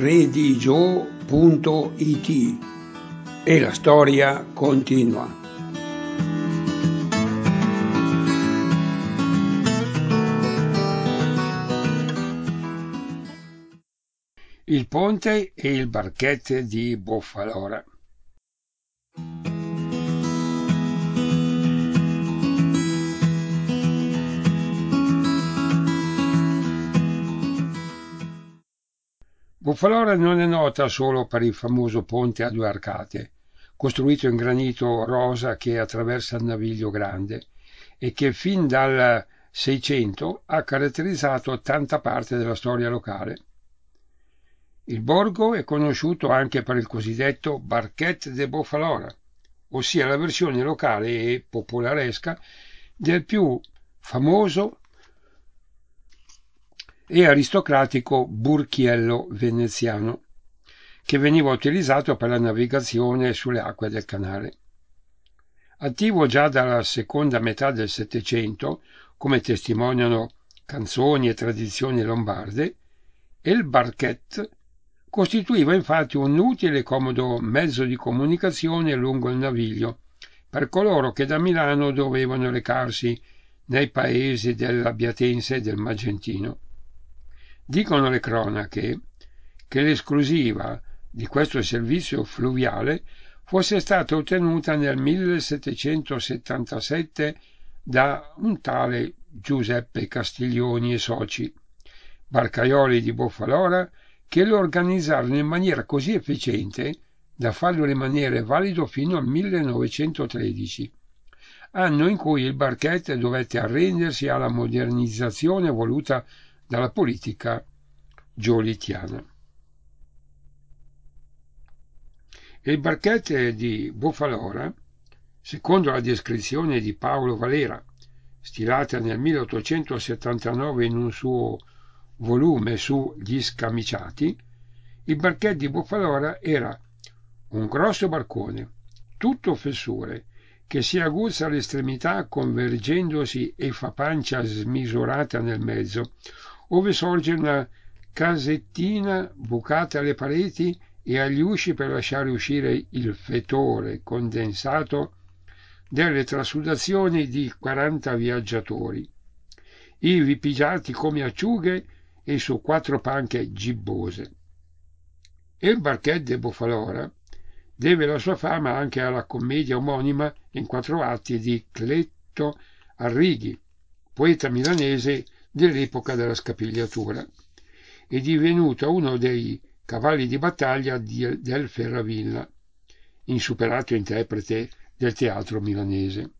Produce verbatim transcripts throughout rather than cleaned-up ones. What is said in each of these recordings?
redigio punto it e la storia continua. Il ponte e il barchette di Boffalora. Boffalora non è nota solo per il famoso ponte a due arcate, costruito in granito rosa che attraversa il Naviglio Grande e che fin dal Seicento ha caratterizzato tanta parte della storia locale. Il borgo è conosciuto anche per il cosiddetto Barquette de Boffalora, ossia la versione locale e popolaresca del più famoso e aristocratico burchiello veneziano, che veniva utilizzato per la navigazione sulle acque del canale. Attivo già dalla seconda metà del Settecento, come testimoniano canzoni e tradizioni lombarde, il barquette costituiva infatti un utile e comodo mezzo di comunicazione lungo il Naviglio per coloro che da Milano dovevano recarsi nei paesi dell'Abbiatense e del Magentino. Dicono le cronache che l'esclusiva di questo servizio fluviale fosse stata ottenuta nel millesettecentosettantasette da un tale Giuseppe Castiglioni e soci, barcaioli di Boffalora, che lo organizzarono in maniera così efficiente da farlo rimanere valido fino al millenovecentotredici, anno in cui il barchette dovette arrendersi alla modernizzazione voluta dalla politica giolitiana. Il barchette di Boffalora, secondo la descrizione di Paolo Valera, stilata nel milleottocentosettantanove in un suo volume su Gli Scamiciati, il barchette di Boffalora era un grosso barcone, tutto fessure, che si aguzza all'estremità convergendosi e fa pancia smisurata nel mezzo, ove sorge una casettina bucata alle pareti e agli usci per lasciare uscire il fetore condensato delle trasudazioni di quaranta viaggiatori, ivi pigiati come acciughe e su quattro panche gibbose. Il barchette de Boffalora deve la sua fama anche alla commedia omonima in quattro atti di Cletto Arrighi, poeta milanese dell'epoca della Scapigliatura, è divenuto uno dei cavalli di battaglia di, del Ferravilla, insuperato interprete del teatro milanese.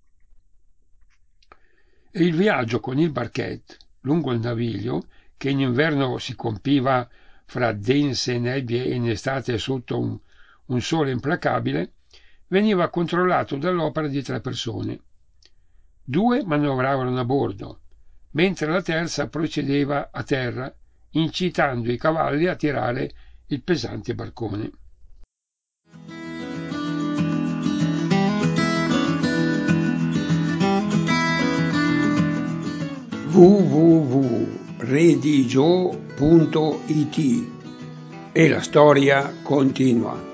E il viaggio con il barchette lungo il Naviglio, che in inverno si compiva fra dense nebbie e in estate sotto un, un sole implacabile, veniva controllato dall'opera di tre persone. Due manovravano a bordo, mentre la terza procedeva a terra, incitando i cavalli a tirare il pesante barcone. w w w punto redigio punto it e la storia continua.